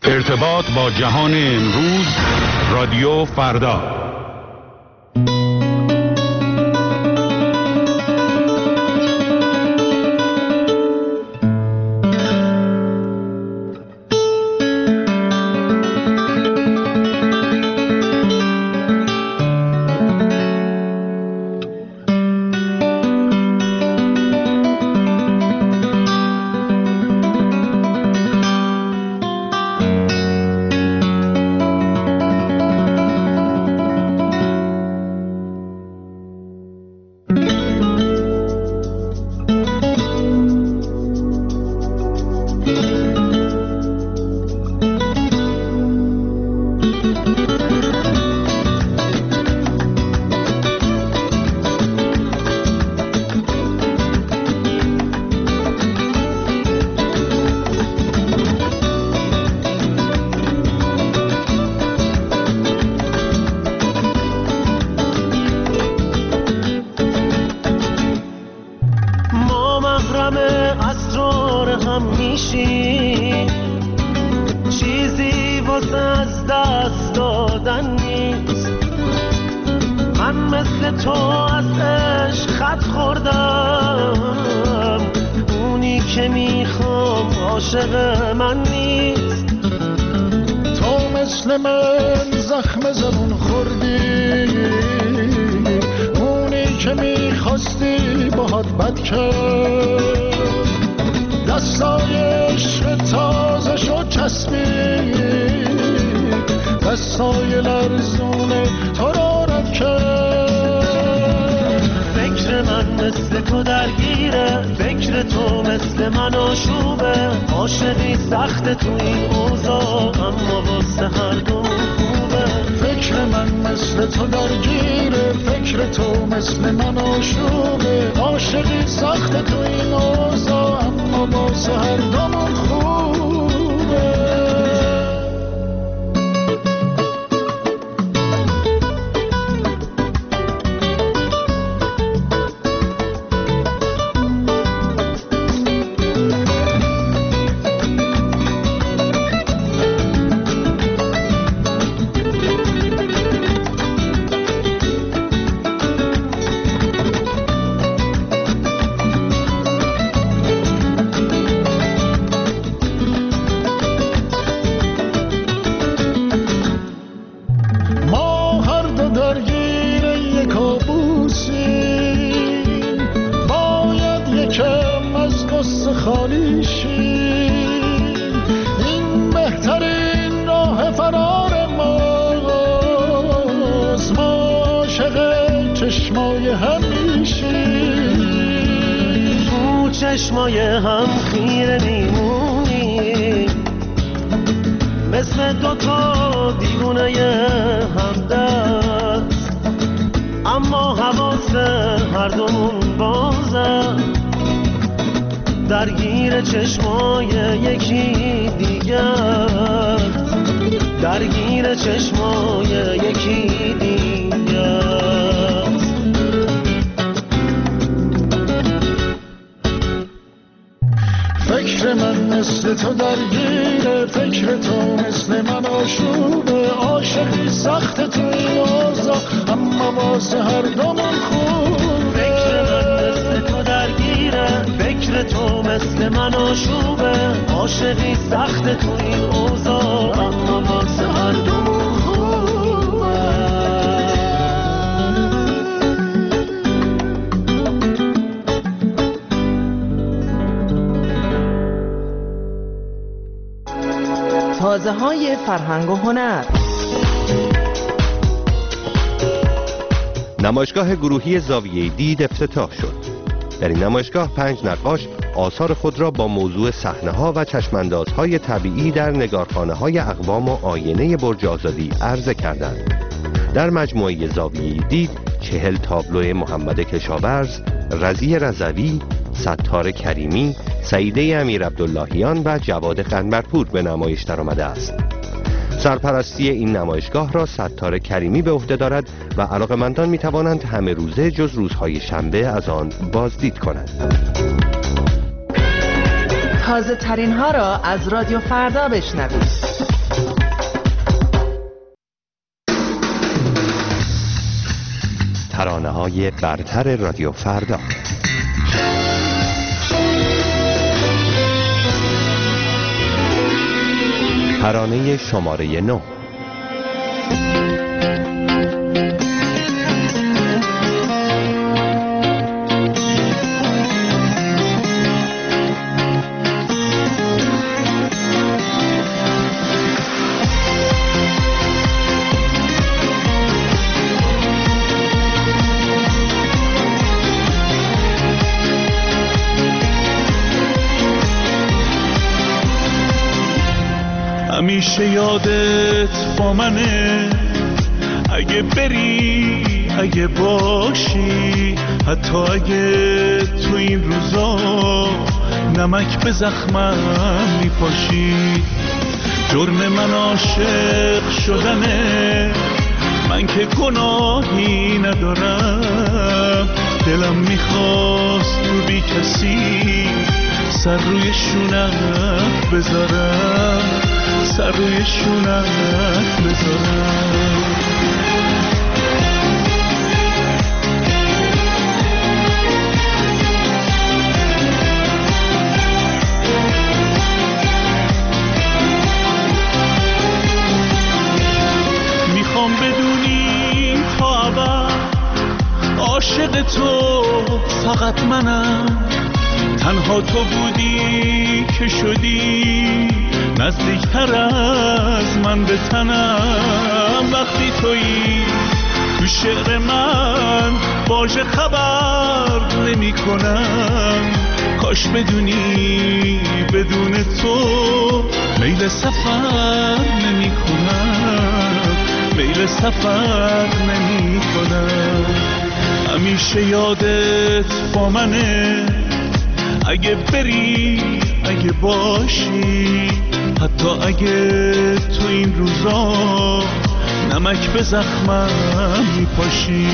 ارتباط با جهان امروز، رادیو فردا. چیزی واسه از دست دادن نیست. من مثل تو از عشق خط خوردم، اونی که میخوام عاشق من نیست. تو مثل من زخم زبون خوردی، اونی که میخواستی باهات بد کرد. دستای عشق تازه شد چسبید، دستای لرزونه تو رو رد کرد. فکر من مثل تو درگیره، فکر تو مثل من آشوبه. عاشقی سخت تو این اوضاع، اما واسه هر دو خوبه. فکر من مثل تو درگیره، فکر تو مثل من آشوبه. عاشقی سخت تو این اوضاع، اما واسه هر دومون خوبه. چشمای هم خیره میمونی، مثل دوتا دیوونه همدست، اما حواس هر دومون بازه. درگیر چشمای یکی دیگر، درگیر چشمای یکی دیگر. فکر من مثل تو درگیره، فکر تو مثل من آشوبه. عاشقی سخت تو این اوضاع، اما واسه هر دومون خوبه. فکر من مثل تو درگیره، فکر تو مثل من آشوبه. عاشقی سخت تو این اوضاع، اما واسه هر دومون خوبه. تازه‌های فرهنگ و هنر. نمایشگاه گروهی زاویه دید افتتاح شد. در این نمایشگاه 5 نقاش آثار خود را با موضوع صحنه‌ها و چشماندازهای طبیعی در نگارخانه‌های اقوام و آینه برج آزادی عرضه کردند. در مجموعه زاویه دید 40 تابلو محمد کشاورز، رضی رضوی، ستار کریمی، سعیده امیر عبداللهیان و جواد قنبرپور به نمایش درآمده است. سرپرستی این نمایشگاه را ستار کریمی به عهده دارد و علاقه‌مندان می‌توانند همه روزه جز روزهای شنبه از آن بازدید کنند. تازه ترین ها را از رادیو فردا بشنوید. ترانه‌های برتر رادیو فردا. ترانه شماره 9. همیشه یادت با منه، اگه بری اگه باشی، حتی اگه تو این روزا نمک به زخمم میپاشی. جرم من عاشق شدنه، من که گناهی ندارم. دلم میخواست تو بی کسی سر روی شونت بذارم، سر روی شونت بذارم. میخوام بدونی تا ابد عاشق تو فقط منم. تنها تو بودی که شدی نزدیکتر از من به تنم. وقتی تویی تو شعر من واژه خبر نمی کنم. کاش بدونی بدون تو میل سفر نمی کنم، میل سفر نمی کنم. همیشه یادت با منه، اگه بری اگه باشی، حتی اگه تو این روزا نمک به زخمم میپاشی.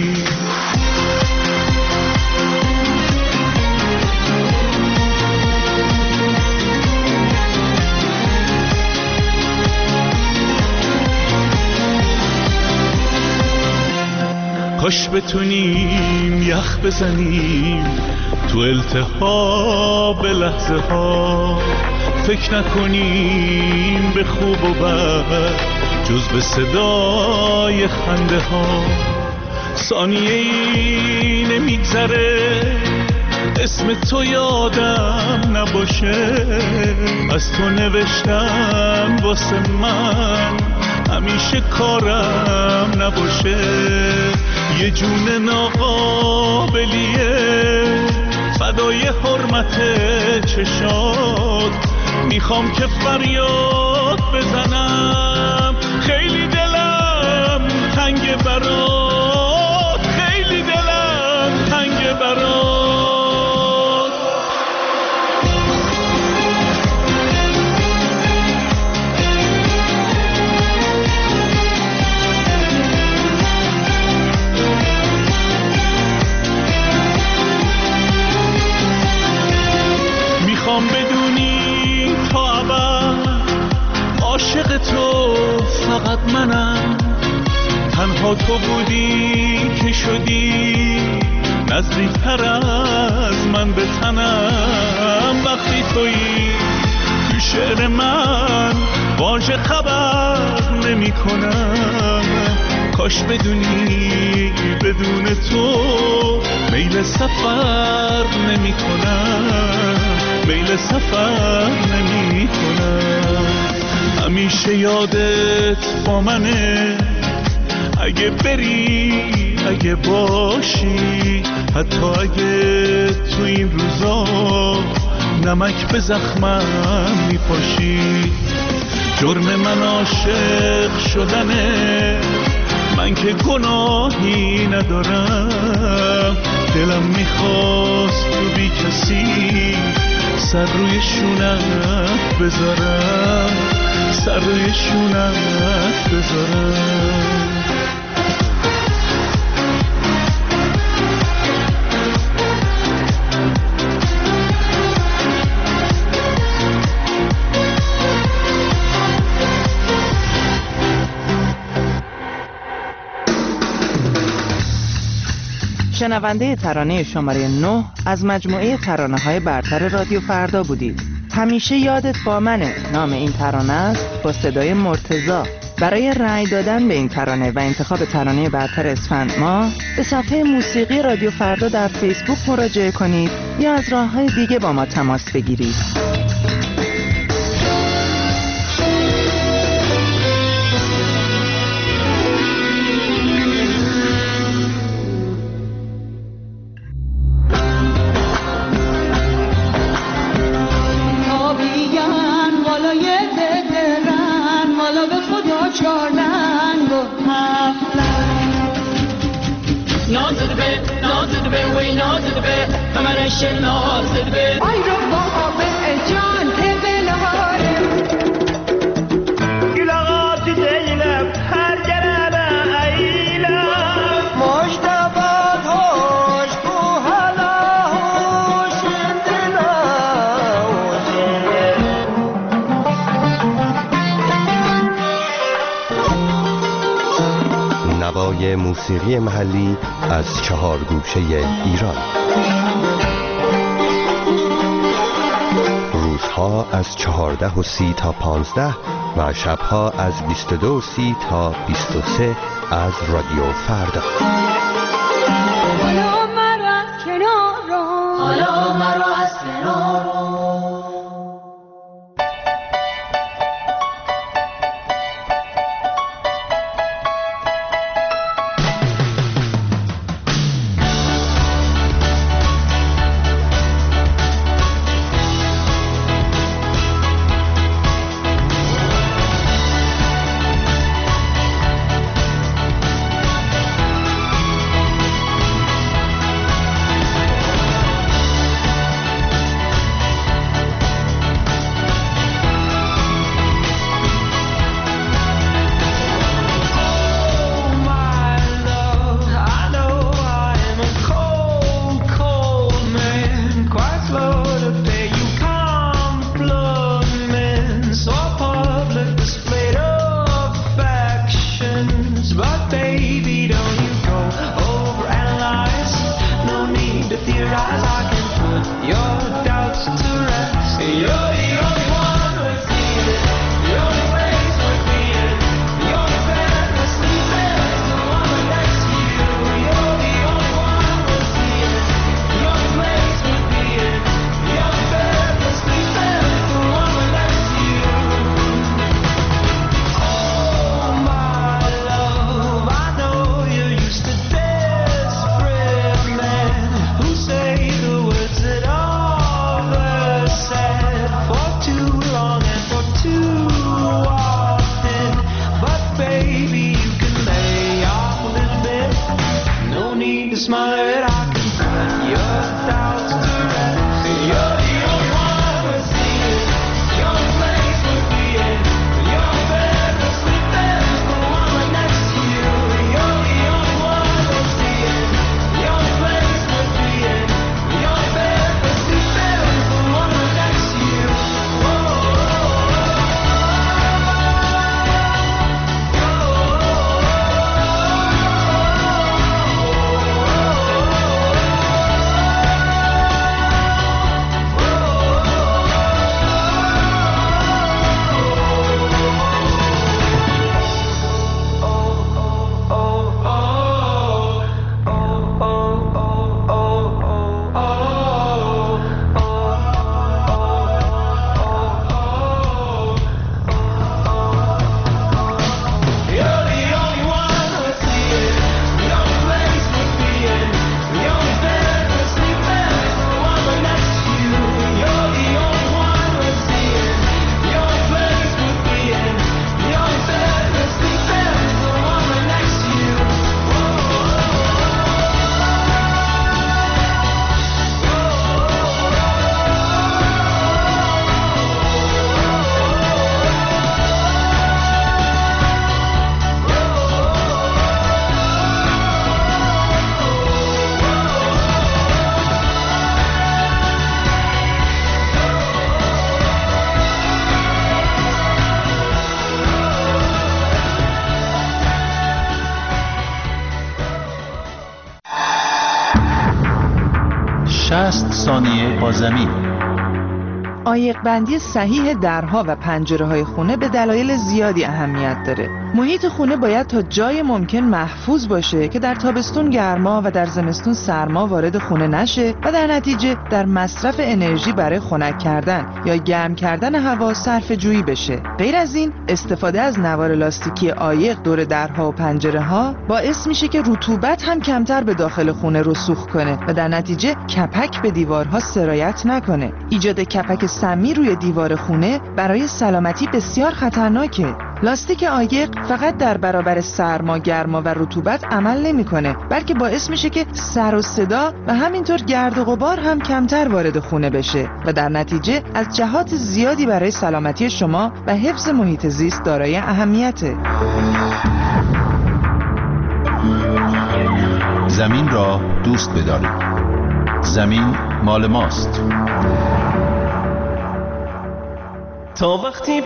کاش بتونیم یخ بزنیم تو التهاب لحظه ها، فکر نکنیم به خوب و بد جز به صدای خنده ها. ثانیه ای نمیگذره اسم تو یادم نباشه. از تو نوشتم واسه من همیشه کارم نباشه. یه جون ناقابلیه فدای حرمت چشات، میخوام که فریاد بزنم. خیلی دلم تنگ برات، خیلی دلم تنگ برات. میخوام بدونی تا ابد عاشق تو فقط منم. تنها تو بودی که شدی نزدیکتر از من به تنم. وقتی تویی تو شعر من واژه خبر نمی کنم. کاش بدونی بدون تو میل سفر نمی کنم، میل سفر نمی کنم. همیشه یادت با منه، اگه بری اگه باشی، حتی اگه تو این روزا نمک به زخمم میپاشی. جرم من عاشق شدنه، من که گناهی ندارم. دلم میخواست تو بی کسی سر روی شونت بذارم، سر روی شونت بذارم. شنونده ترانه شماره 9 از مجموعه ترانه‌های برتر رادیو فردا بودید. همیشه یادت با منه نام این ترانه است، با صدای مرتضی. برای رأی دادن به این ترانه و انتخاب ترانه برتر اسفند ماه به صفحه موسیقی رادیو فردا در فیسبوک مراجعه کنید یا از راه‌های دیگه با ما تماس بگیرید. نوای موسیقی محلی از 4 گوشه ایران. روزها از 14:30 تا 15 و شبها از 22:30 تا 23 از رادیو فردا. حالا مرا از کنار رو، حالا مرا از کنار رو. ثانیه با زمین. عایق بندی صحیح درها و پنجره‌های خونه به دلایل زیادی اهمیت داره. محیط خونه باید تا جای ممکن محفوظ باشه که در تابستون گرما و در زمستون سرما وارد خونه نشه و در نتیجه در مصرف انرژی برای خنک کردن یا گرم کردن هوا صرفه جویی بشه. غیر از این، استفاده از نوار لاستیکی عایق دور درها و پنجره‌ها باعث میشه که رطوبت هم کمتر به داخل خونه رسوخ کنه و در نتیجه کپک به دیوارها سرایت نکنه. ایجاد کپک سمی روی دیوار خونه برای سلامتی بسیار خطرناکه. لاستیک عایق فقط در برابر سرما، گرما و رطوبت عمل نمی‌کنه، بلکه باعث میشه که سر و صدا و همینطور گرد و غبار هم کمتر وارد خونه بشه و در نتیجه از جهات زیادی برای سلامتی شما و حفظ محیط زیست دارای اهمیته. زمین را دوست بدارید. زمین مال ماست. تا وقتی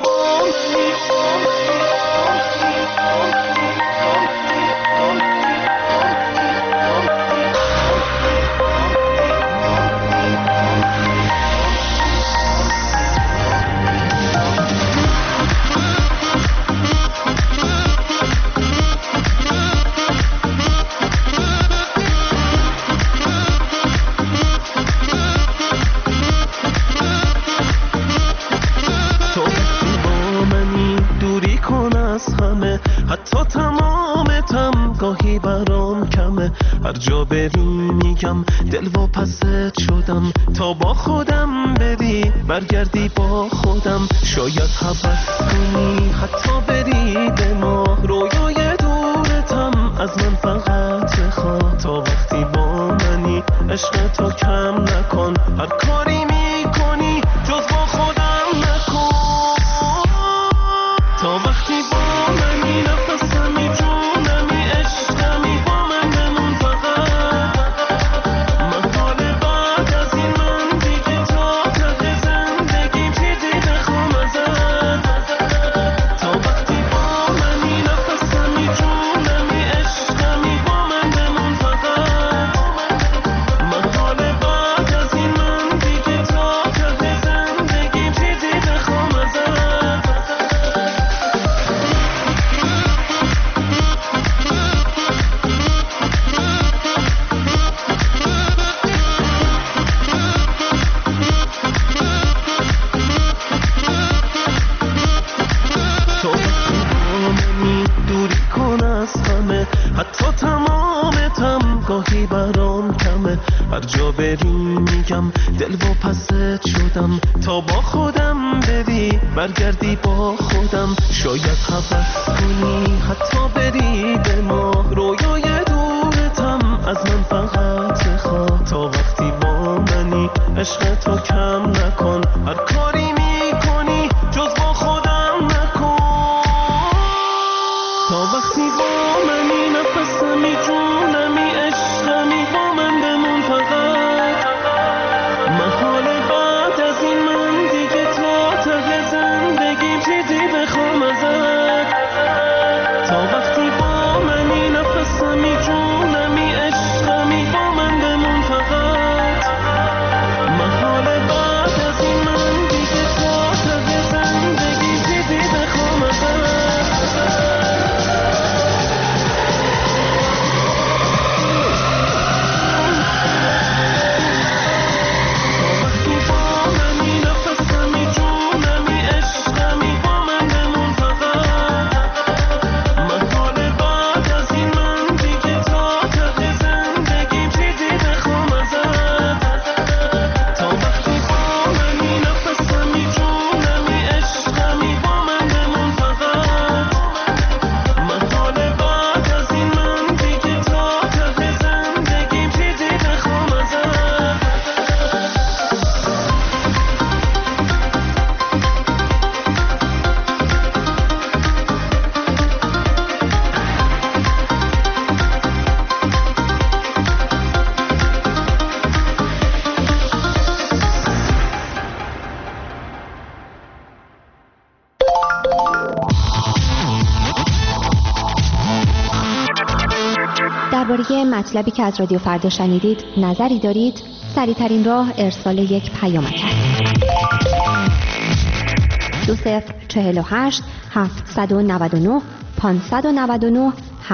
حتی تمامتم گاهی برام کمه، هر جا بری میگم دل و پست شدم، تا با خودم بری برگردی با خودم، شاید حبس کنی حتی بری به ما، رویای دورتم از من فقط بخواه، تا وقتی با منی عشق تو کم نکن، هر کاری میکنی جز با خودم نکن، تا وقتی با منی نفسمی جونمی عشقمی با من بمون فقط، محال بعد از این من دیگه تا ته زندگیم چیزی بخوام ازت، تا وقتی با منی نفسمی جونمی عشقمی با من بمون فقط، محال بعد از این من دیگه تا ته زندگیم چیزی بخوام ازت. حتی تمامتم گاهی برام کمه، هر جا بری میگم دل و پست شدم، تا با خودم بری برگردی با خودم، شاید حبس کنی حتی بری به ما، رویای دورتم از من فقط بخواه، تا وقتی با منی عشق تو کم نکن، هر کاری میکنی جز با خودم نکن، تا وقتی با منی نفسمی جونمی عشقمی با من بمون فقط، محال بعد از این من دیگه تا ته زندگیم چیزی بخوام ازت، تا وقتی با منی نفسمی جونمی عشقمی با من بمون فقط، محال بعد از این من دیگه تا ته زندگیم چیزی بخوام ازت. درباره مطلبی که از رادیو فردا شنیدید نظری دارید؟ سریع‌ترین راه ارسال یک پیامک است. 2048 799 599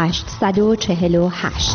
848.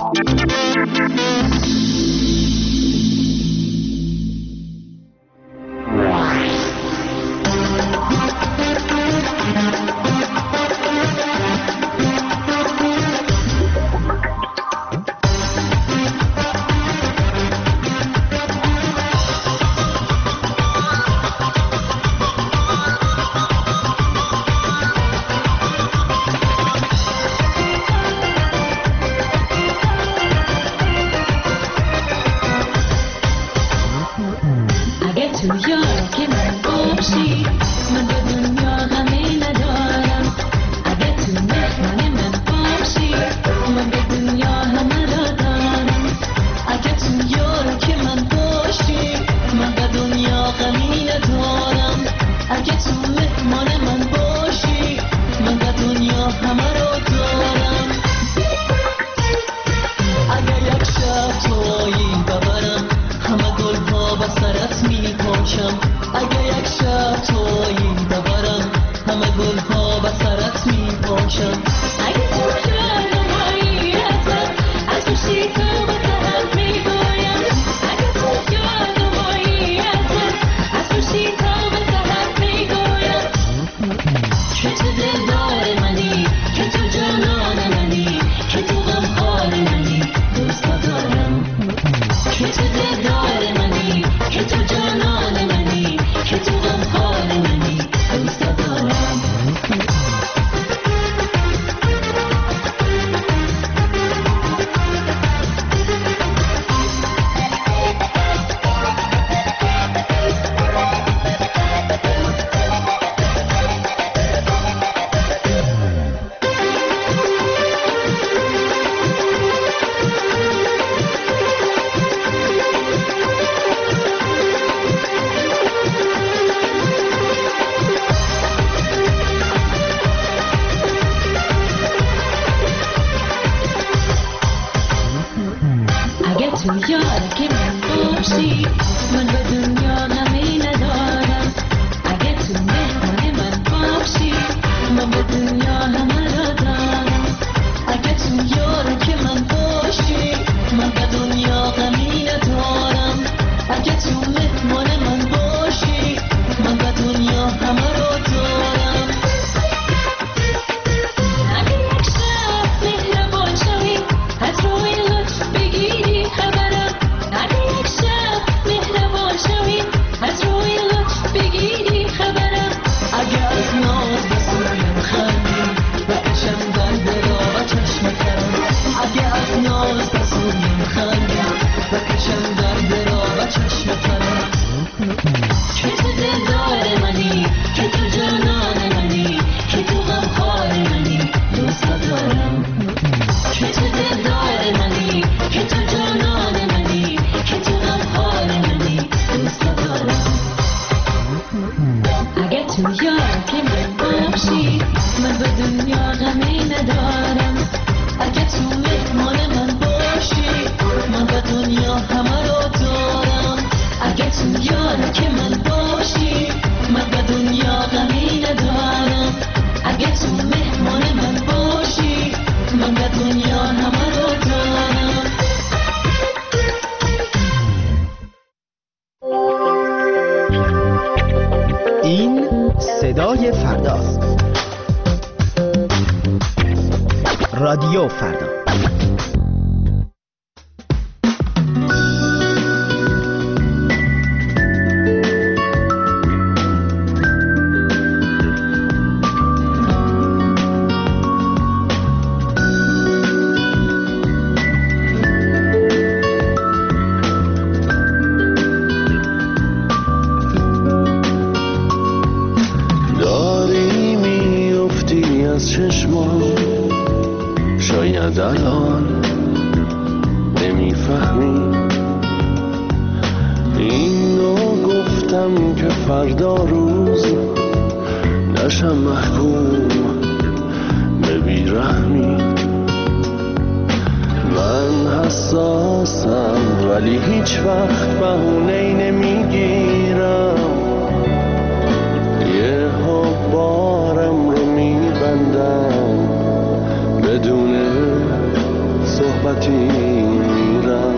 صدای فرداست. رادیو فردا. الان نمیفهمی اینو گفتم که فردا روز نشم محکوم به بیرحمی من حساسم ولی هیچ وقت بهونه‌ای نمیگیرم، یه بارم رو میبندم، بدون صحبتی میرم.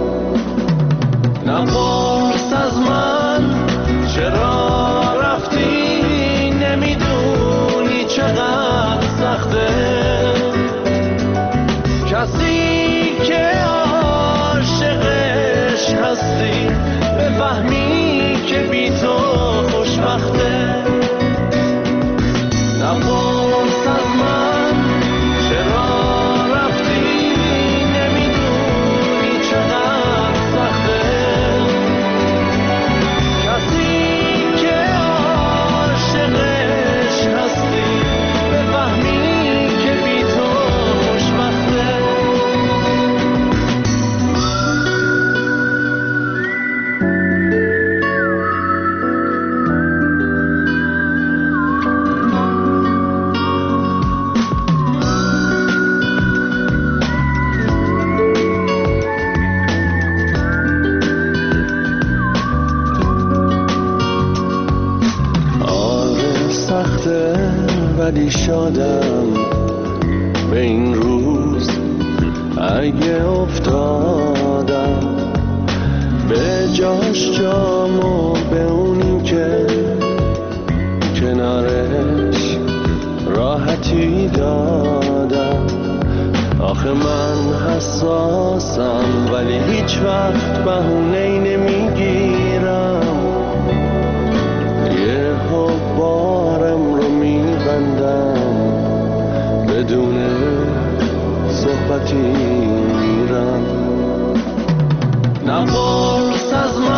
نپرس از من چرا رفتی، نمیدونی چقدر سخته کسی که عاشقش هستی بفهمی که بی تو خوشبخته. نپرس از من چرا رفتی، نمیدونی چقدر سخته کسی که عاشقش هستی بفهمی که بی تو خوشبخته. ولی شادم به این روز اگه افتادم، به جاش جامو به اونی که کنارش راحتی دادم. آخه من حساسم ولی هیچ وقت بهونه‌ای نمیگیرم، یه بارم رو میبندم، بدون صحبتی میرم. نپرس از من